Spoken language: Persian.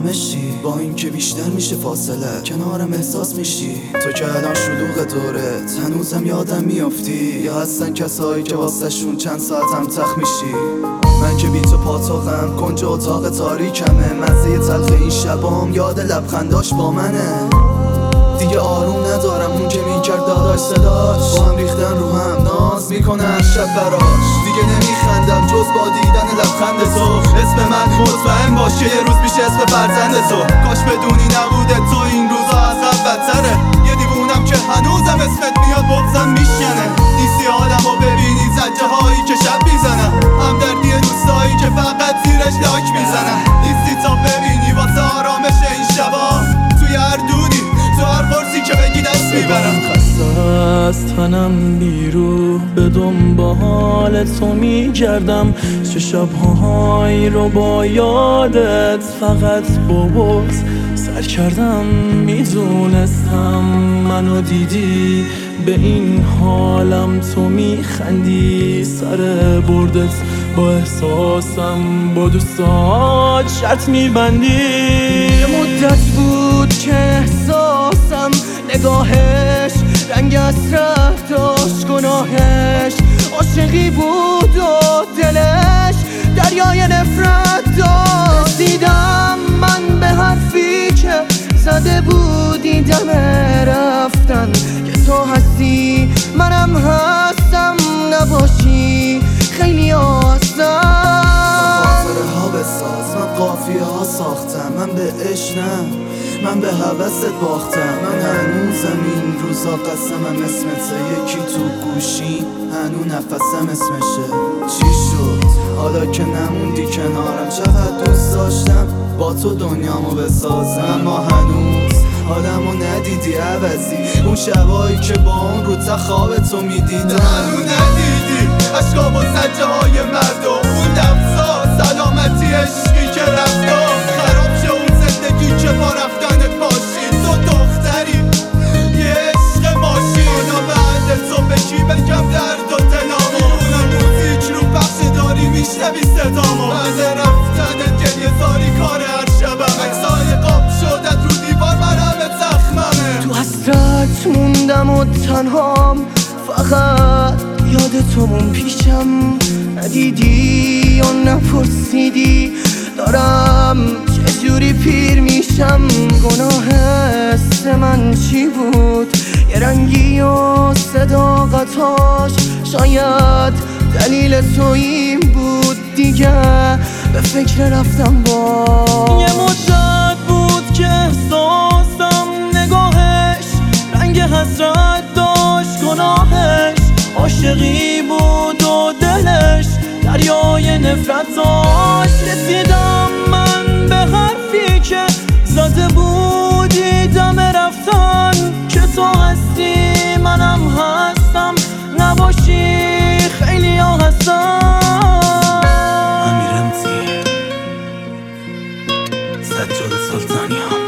آرامشی، با اینکه بیشتر میشه فاصله کنارم احساس میشی. تو که الان شلوغ دورت هنوزم یادم میافتی، یا هستن کسایی که واسه شون چند ساعتم تخ میشی. من که بی تو پاتوقم، کنج اتاق تاریکمه، مزه تلخ این شبام یاد لبخنداش با منه. دیگه آروم ندارم، اون که میکرد داداش صداش با هم ریختن رو هم ناز میکنه هر شب براش. دیگه نمیخندم جز با دیدن لبخند تو. اسم من مطمئن باش که یه روز میشه اسم فرزند تو. کاش بدونی نبوده تو این روزا از قبل بدتره. یه دیوونم که هنوزم اسمت میاد بغضم میشکنه. نیستی آدمو ببینی زجه هایی که شب میزنم، همدردی دوستایی که فقط زیرش لاک میزنم. نیستی تا ببینی واسه آرامش این شبا توی هر دودی، تو هر فرسی که بگی دست میبرم. خسته از تنم بیروح به دنبال تو میگردم، چه شبهایی رو با یادت فقط با بغض سر کردم. میدونستم منو دیدی به این حالم تو میخندی، سر بردت با احساسم با دوستات شرط میبندی. یه مدت بود که احساسم نگاهش رنگ حسرت داشت، گناهش عاشقی بود و دلش دریای نفرت داشت. دیدم من به حرفی که زده بودی دم رفتن، که تو هستی منم هستم، نباشی خیلی هستم. خاطره ها بساز، من قافیه ها ساختم، من به عشق نه من به هوست باختم. من هنوزم این روزا قسمم اسمته، یکی تو گوشی هنو نفسم اسمشه. چی شد حالا که نموندی کنارم؟ چقدر دوست داشتم با تو دنیامو بسازم، اما هنوز آدمو ندیدی عوضی. اون شبایی که با اون رو خواب تو میدیدم هنو ندیدی. عشقا با سجه های مردم اون دفزا، سلامتی عشقی که رفتا خراب شه اون زندگی که با رفتنت باشی. تو دختری یه عشق ماشین، حالا بعد تو به کی بگم درد و دلامو؟ اونم موزیک رو پخش داری میشنوی صدامو. بعد رفتنت گریه زاری کار هر شبم، عکسای قاب شدت رو دیوار من همه زخممه. تو حسرت موندم و تنهام، فقط یاد تومون پیشم. ندیدی یا نپرسیدی دارم چجوری پیر میشم. گناه است من چی بود؟ یه رنگی و صداقتاش شاید دلیل تو این بود. دیگه به فکر رفتم با یه مدت بود که احساسم نگاهش رنگ حسرت داشت، گناهش عاشقی بود و دلش دریای نفرت داشت. رسیدم من به حرفی که زده بودی دم رفتن، که تو هستی منم هستم، نباشی خیلی ها هستم. امیرم زیر سجاد سلطانی ها.